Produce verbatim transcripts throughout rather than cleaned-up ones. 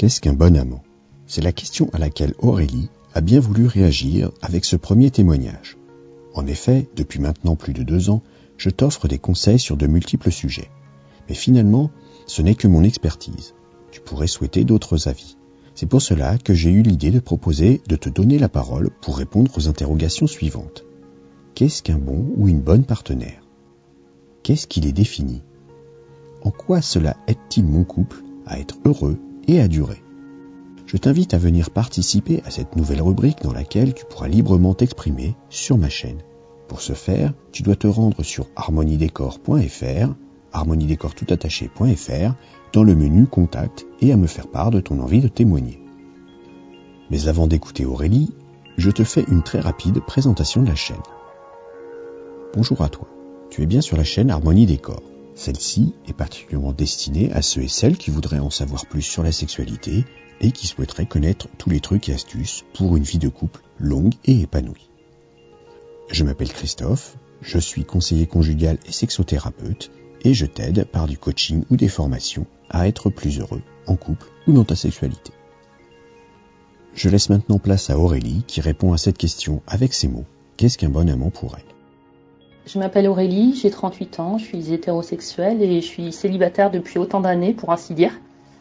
Qu'est-ce qu'un bon amant ? C'est la question à laquelle Aurélie a bien voulu réagir avec ce premier témoignage. En effet, depuis maintenant plus de deux ans, je t'offre des conseils sur de multiples sujets. Mais finalement, ce n'est que mon expertise. Tu pourrais souhaiter d'autres avis. C'est pour cela que j'ai eu l'idée de proposer de te donner la parole pour répondre aux interrogations suivantes. Qu'est-ce qu'un bon ou une bonne partenaire ? Qu'est-ce qui les définit ? En quoi cela aide-t-il mon couple à être heureux et à durer ? Je t'invite à venir participer à cette nouvelle rubrique dans laquelle tu pourras librement t'exprimer sur ma chaîne. Pour ce faire, tu dois te rendre sur harmonie décor point f r, harmonie décor tout attaché point f r, dans le menu Contact et à me faire part de ton envie de témoigner. Mais avant d'écouter Aurélie, je te fais une très rapide présentation de la chaîne. Bonjour à toi, tu es bien sur la chaîne Harmonie Décor. Celle-ci est particulièrement destinée à ceux et celles qui voudraient en savoir plus sur la sexualité et qui souhaiteraient connaître tous les trucs et astuces pour une vie de couple longue et épanouie. Je m'appelle Christophe, je suis conseiller conjugal et sexothérapeute et je t'aide par du coaching ou des formations à être plus heureux en couple ou dans ta sexualité. Je laisse maintenant place à Aurélie qui répond à cette question avec ces mots. Qu'est-ce qu'un bon amant pour elle ? Je m'appelle Aurélie, j'ai trente-huit ans, je suis hétérosexuelle et je suis célibataire depuis autant d'années, pour ainsi dire.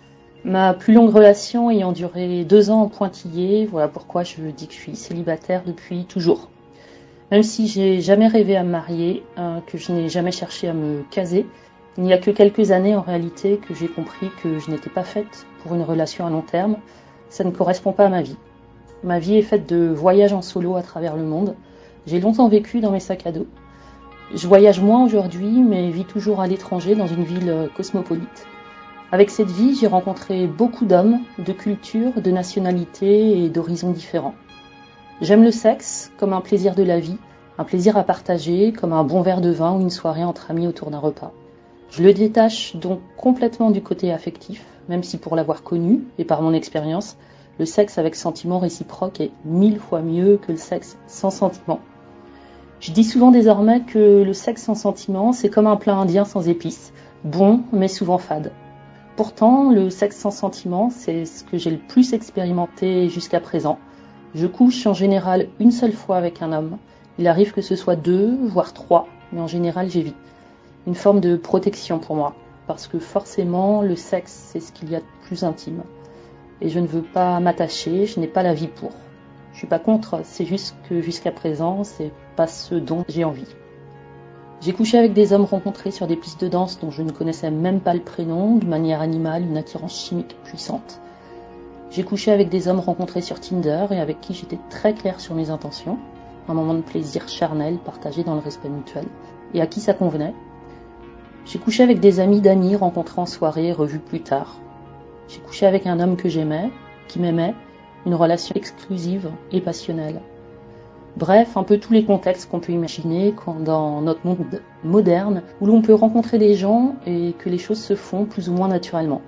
Ma plus longue relation ayant duré deux ans en pointillé, voilà pourquoi je dis que je suis célibataire depuis toujours. Même si j'ai jamais rêvé à me marier, euh, que je n'ai jamais cherché à me caser, il n'y a que quelques années en réalité que j'ai compris que je n'étais pas faite pour une relation à long terme. Ça ne correspond pas à ma vie. Ma vie est faite de voyages en solo à travers le monde. J'ai longtemps vécu dans mes sacs à dos. Je voyage moins aujourd'hui, mais vis toujours à l'étranger dans une ville cosmopolite. Avec cette vie, j'ai rencontré beaucoup d'hommes, de cultures, de nationalités et d'horizons différents. J'aime le sexe comme un plaisir de la vie, un plaisir à partager, comme un bon verre de vin ou une soirée entre amis autour d'un repas. Je le détache donc complètement du côté affectif, même si pour l'avoir connu, et par mon expérience, le sexe avec sentiment réciproque est mille fois mieux que le sexe sans sentiment. Je dis souvent désormais que le sexe sans sentiment, c'est comme un plat indien sans épices, bon mais souvent fade. Pourtant, le sexe sans sentiment, c'est ce que j'ai le plus expérimenté jusqu'à présent. Je couche en général une seule fois avec un homme. Il arrive que ce soit deux, voire trois, mais en général j'évite. Une forme de protection pour moi, parce que forcément, le sexe, c'est ce qu'il y a de plus intime. Et je ne veux pas m'attacher, je n'ai pas la vie pour. Je suis pas contre, c'est juste que jusqu'à présent, c'est pas ce dont j'ai envie. J'ai couché avec des hommes rencontrés sur des pistes de danse dont je ne connaissais même pas le prénom, de manière animale, une attirance chimique puissante. J'ai couché avec des hommes rencontrés sur Tinder et avec qui j'étais très claire sur mes intentions, un moment de plaisir charnel partagé dans le respect mutuel, et à qui ça convenait. J'ai couché avec des amis d'amis rencontrés en soirée et revus plus tard. J'ai couché avec un homme que j'aimais, qui m'aimait, une relation exclusive et passionnelle. Bref, un peu tous les contextes qu'on peut imaginer quand dans notre monde moderne, où l'on peut rencontrer des gens et que les choses se font plus ou moins naturellement.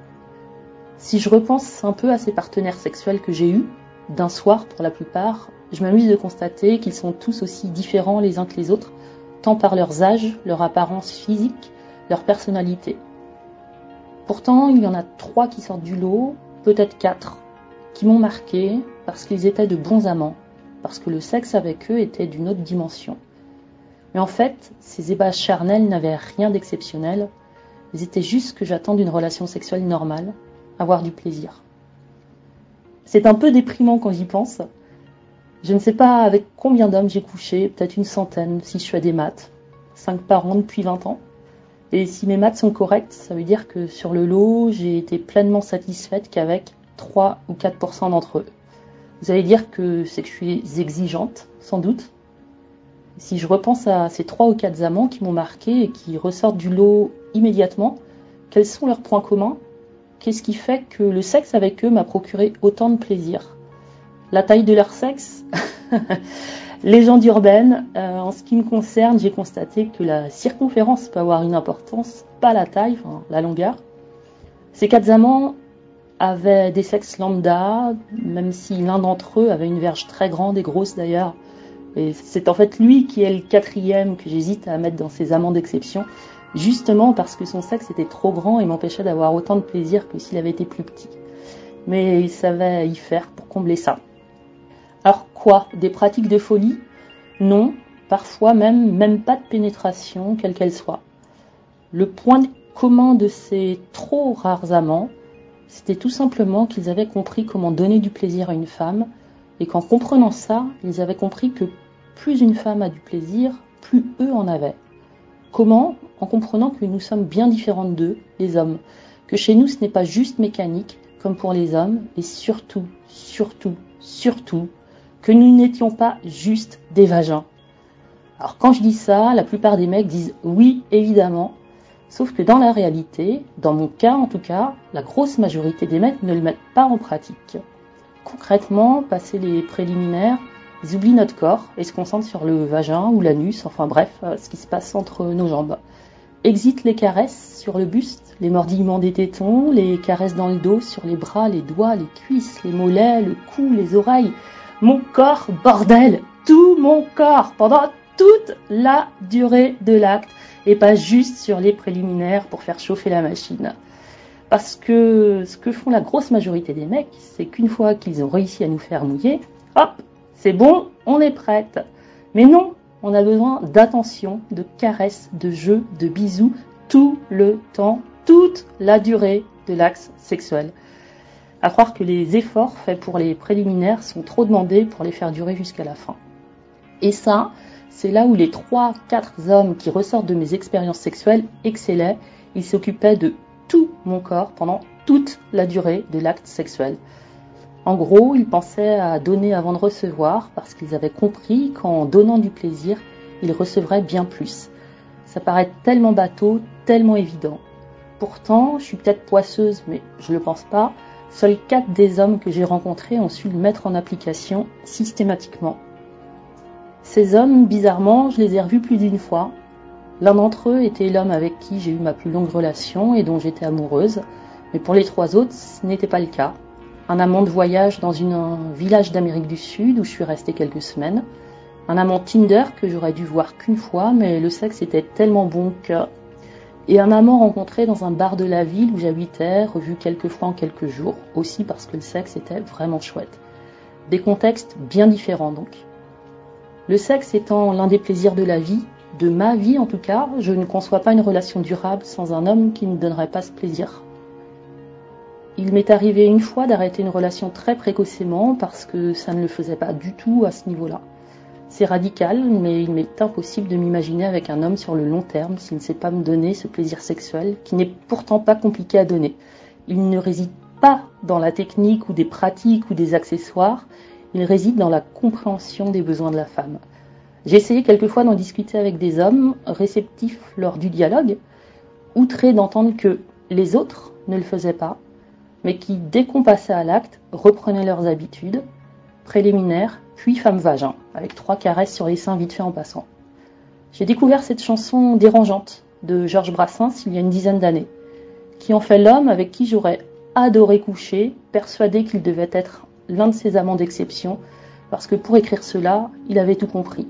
Si je repense un peu à ces partenaires sexuels que j'ai eus, d'un soir pour la plupart, je m'amuse de constater qu'ils sont tous aussi différents les uns que les autres, tant par leurs âges, leur apparence physique, leur personnalité. Pourtant, il y en a trois qui sortent du lot, peut-être quatre, qui m'ont marqué parce qu'ils étaient de bons amants, parce que le sexe avec eux était d'une autre dimension. Mais en fait, ces ébats charnels n'avaient rien d'exceptionnel, ils étaient juste ce que j'attends d'une relation sexuelle normale, avoir du plaisir. C'est un peu déprimant quand j'y pense. Je ne sais pas avec combien d'hommes j'ai couché, peut-être une centaine si je fais des maths, cinq par an depuis vingt ans. Et si mes maths sont correctes, ça veut dire que sur le lot, j'ai été pleinement satisfaite qu'avec trois ou quatre pour cent d'entre eux. Vous allez dire que c'est que je suis exigeante, sans doute. Si je repense à ces trois ou quatre amants qui m'ont marqué et qui ressortent du lot immédiatement, quels sont leurs points communs ? Qu'est-ce qui fait que le sexe avec eux m'a procuré autant de plaisir ? La taille de leur sexe ? Légende urbaine, euh, en ce qui me concerne, j'ai constaté que la circonférence peut avoir une importance, pas la taille, enfin la longueur. Ces quatre amants avaient des sexes lambda, même si l'un d'entre eux avait une verge très grande et grosse d'ailleurs. Et c'est en fait lui qui est le quatrième que j'hésite à mettre dans ces amants d'exception, justement parce que son sexe était trop grand et m'empêchait d'avoir autant de plaisir que s'il avait été plus petit. mais il savait y faire pour combler ça. Alors quoi? Des pratiques de folie? Non, parfois même, même pas de pénétration, quelle qu'elle soit. Le point commun de ces trop rares amants, c'était tout simplement qu'ils avaient compris comment donner du plaisir à une femme, et qu'en comprenant ça, ils avaient compris que plus une femme a du plaisir, plus eux en avaient. Comment? En comprenant que nous sommes bien différents d'eux, les hommes, que chez nous ce n'est pas juste mécanique, comme pour les hommes, et surtout, surtout, surtout, que nous n'étions pas juste des vagins. Alors quand je dis ça, la plupart des mecs disent oui, évidemment, sauf que dans la réalité, dans mon cas en tout cas, la grosse majorité des mecs ne le mettent pas en pratique. Concrètement, passé les préliminaires, ils oublient notre corps et se concentrent sur le vagin ou l'anus, enfin bref, ce qui se passe entre nos jambes. Exit les caresses sur le buste, les mordillements des tétons, les caresses dans le dos, sur les bras, les doigts, les cuisses, les mollets, le cou, les oreilles. Mon corps, bordel, tout mon corps, pendant toute la durée de l'acte, et pas juste sur les préliminaires pour faire chauffer la machine. Parce que ce que font la grosse majorité des mecs, c'est qu'une fois qu'ils ont réussi à nous faire mouiller, hop, c'est bon, on est prête. Mais non, on a besoin d'attention, de caresses, de jeux, de bisous, tout le temps, toute la durée de l'acte sexuel. À croire que les efforts faits pour les préliminaires sont trop demandés pour les faire durer jusqu'à la fin. Et ça, c'est là où les trois, quatre hommes qui ressortent de mes expériences sexuelles excellaient. Ils s'occupaient de tout mon corps pendant toute la durée de l'acte sexuel. En gros, ils pensaient à donner avant de recevoir parce qu'ils avaient compris qu'en donnant du plaisir, ils recevraient bien plus. Ça paraît tellement bateau, tellement évident. Pourtant, je suis peut-être poisseuse, mais je le pense pas. Seuls quatre des hommes que j'ai rencontrés ont su le mettre en application systématiquement. Ces hommes, bizarrement, je les ai revus plus d'une fois. L'un d'entre eux était l'homme avec qui j'ai eu ma plus longue relation et dont j'étais amoureuse. Mais pour les trois autres, ce n'était pas le cas. Un amant de voyage dans une, un village d'Amérique du Sud où je suis restée quelques semaines. Un amant Tinder que j'aurais dû voir qu'une fois, mais le sexe était tellement bon que... Et un amant rencontré dans un bar de la ville où j'habitais, revu quelques fois en quelques jours, aussi parce que le sexe était vraiment chouette. Des contextes bien différents donc. Le sexe étant l'un des plaisirs de la vie, de ma vie en tout cas, je ne conçois pas une relation durable sans un homme qui ne donnerait pas ce plaisir. Il m'est arrivé une fois d'arrêter une relation très précocement parce que ça ne le faisait pas du tout à ce niveau-là. C'est radical, mais il m'est impossible de m'imaginer avec un homme sur le long terme s'il ne sait pas me donner ce plaisir sexuel, qui n'est pourtant pas compliqué à donner. Il ne réside pas dans la technique ou des pratiques ou des accessoires, il réside dans la compréhension des besoins de la femme. J'ai essayé quelquefois d'en discuter avec des hommes réceptifs lors du dialogue, outrés d'entendre que les autres ne le faisaient pas, mais qui, dès qu'on passait à l'acte, reprenaient leurs habitudes, préliminaires, puis femme-vagin, avec trois caresses sur les seins vite fait en passant. J'ai découvert cette chanson dérangeante de Georges Brassens il y a une dizaine d'années, qui en fait l'homme avec qui j'aurais adoré coucher, persuadé qu'il devait être l'un de ses amants d'exception, parce que pour écrire cela, il avait tout compris.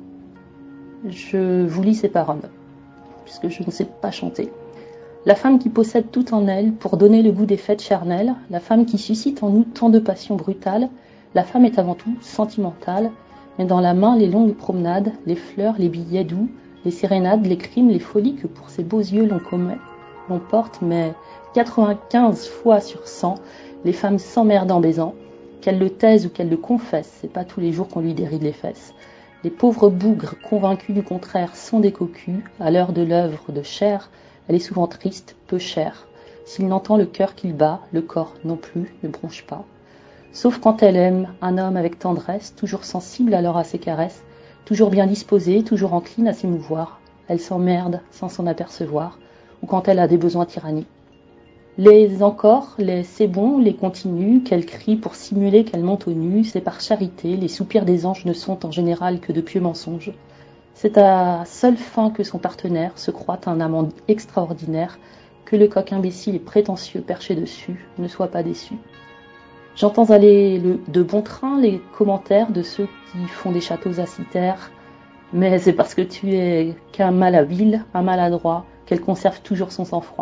Je vous lis ces paroles, puisque je ne sais pas chanter. La femme qui possède tout en elle pour donner le goût des fêtes charnelles, la femme qui suscite en nous tant de passions brutales, la femme est avant tout sentimentale, mais dans la main les longues promenades, les fleurs, les billets doux, les sérénades, les crimes, les folies que pour ses beaux yeux l'on commet, l'on porte, mais quatre-vingt-quinze fois sur cent, les femmes s'emmerdent en baisant, qu'elles le taisent ou qu'elles le confessent, c'est pas tous les jours qu'on lui déride les fesses. Les pauvres bougres convaincus du contraire sont des cocus, à l'heure de l'œuvre de chair, elle est souvent triste, peu chère. S'il n'entend le cœur qu'il bat, le corps non plus ne bronche pas. Sauf quand elle aime un homme avec tendresse, toujours sensible alors à ses caresses, toujours bien disposée, toujours encline à s'émouvoir. Elle s'emmerde sans s'en apercevoir, ou quand elle a des besoins tyranniques. Les encore, les c'est bon, les continuent, qu'elle crie pour simuler qu'elle monte au nu, c'est par charité, les soupirs des anges ne sont en général que de pieux mensonges. C'est à seule fin que son partenaire se croit un amant extraordinaire, que le coq imbécile et prétentieux perché dessus ne soit pas déçu. J'entends aller le, de bon train les commentaires de ceux qui font des châteaux à citerre, mais c'est parce que tu es qu'un malhabile, un maladroit, qu'elle conserve toujours son sang-froid.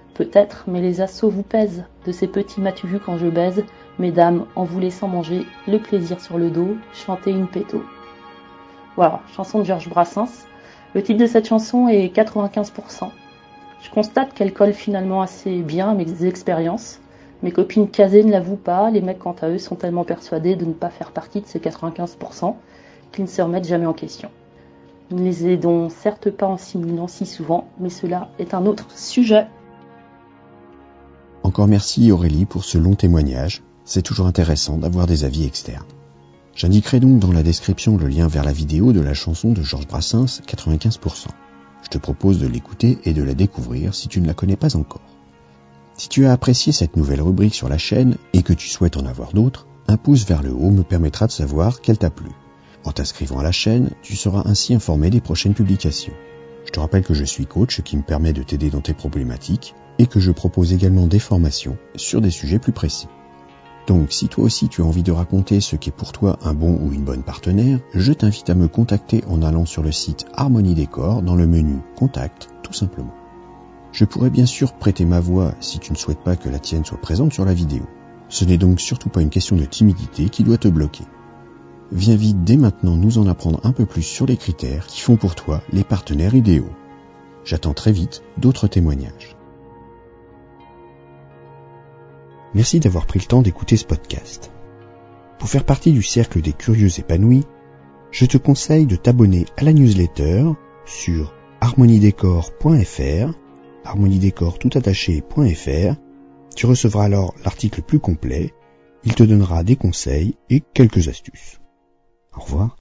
Peut-être, mais les assauts vous pèsent. De ces petits m'as-tu vu quand je baise, mesdames, en vous laissant manger le plaisir sur le dos, chanter une péto. Voilà, chanson de Georges Brassens. Le titre de cette chanson est quatre-vingt-quinze pour cent. Je constate qu'elle colle finalement assez bien à mes expériences. Mes copines casées ne l'avouent pas, les mecs quant à eux sont tellement persuadés de ne pas faire partie de ces quatre-vingt-quinze pour cent qu'ils ne se remettent jamais en question. Nous ne les aidons certes pas en simulant si souvent, mais cela est un autre sujet. Encore merci Aurélie pour ce long témoignage, c'est toujours intéressant d'avoir des avis externes. J'indiquerai donc dans la description le lien vers la vidéo de la chanson de Georges Brassens, quatre-vingt-quinze pour cent. Je te propose de l'écouter et de la découvrir si tu ne la connais pas encore. Si tu as apprécié cette nouvelle rubrique sur la chaîne et que tu souhaites en avoir d'autres, un pouce vers le haut me permettra de savoir qu'elle t'a plu. En t'inscrivant à la chaîne, tu seras ainsi informé des prochaines publications. Je te rappelle que je suis coach, ce qui me permet de t'aider dans tes problématiques et que je propose également des formations sur des sujets plus précis. Donc, si toi aussi tu as envie de raconter ce qu'est pour toi un bon ou une bonne partenaire, je t'invite à me contacter en allant sur le site Harmonie Décor dans le menu Contact, tout simplement. Je pourrais bien sûr prêter ma voix si tu ne souhaites pas que la tienne soit présente sur la vidéo. Ce n'est donc surtout pas une question de timidité qui doit te bloquer. Viens vite dès maintenant nous en apprendre un peu plus sur les critères qui font pour toi les partenaires idéaux. J'attends très vite d'autres témoignages. Merci d'avoir pris le temps d'écouter ce podcast. Pour faire partie du cercle des curieux épanouis, je te conseille de t'abonner à la newsletter sur harmoniedécor point f r, harmoniedécor tout attaché point f r. Tu recevras alors l'article plus complet, il te donnera des conseils et quelques astuces. Au revoir.